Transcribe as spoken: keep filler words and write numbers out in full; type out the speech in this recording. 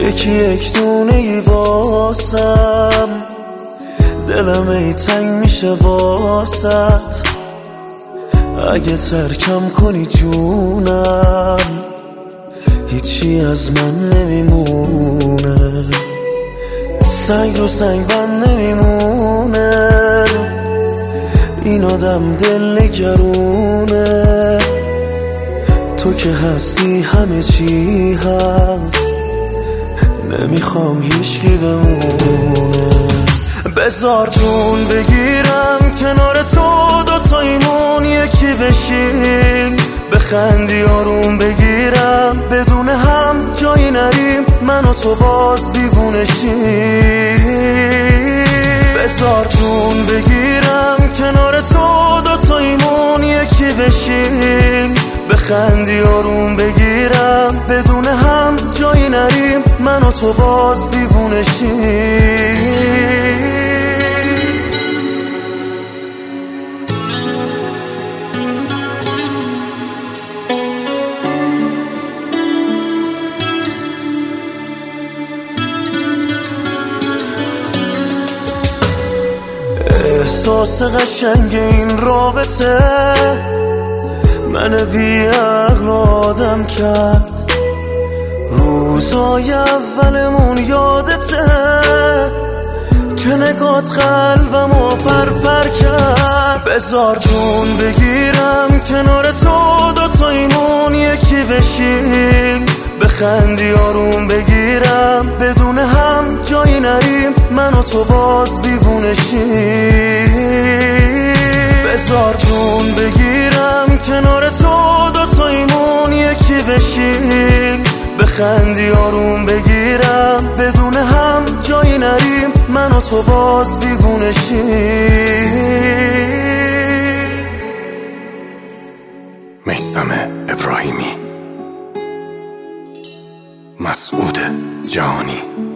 یکی یک دونه ای واسم، دلم ای تنگ میشه واسط. اگه ترکم کنی جونم، هیچی از من نمیمونه. سنگ رو سنگ بند نمیمونه، این آدم دل نگرونه. تو که هستی همه چی هست، نمیخوام هیچکی بمونه. بذار جون بگیرم کنار تو، دوتاییمون یکی بشیم. بخندی آروم بگیرم، بدون هم جایی نریم، من و تو باز دیوونه شیم. بذار جون بگیرم کنار تو، دوتاییمون یکی بشیم. بخندی آروم بگیرم، بدون هم جایی نریم، من و تو باز دیوونه شیم. احساس قشنگ این رابطه من بی عقل آدم کرد. روزای اولمون یادته که نگات قلبمو پرپر کرد. بذار جون بگیرم کنار تو، دوتاییمون یکی بشیم. بخندی آروم بگیرم، بدون هم جایی نریم، من و تو باز دیوونه شیم. بذار جون بگیرم کنار تو، دوتاییمون یکی بشیم. بخندی آروم بگیرم، بدون هم جایی نریم، من و تو باز دیوونه شیم. میثم ابراهیمی، مسعود جهانی.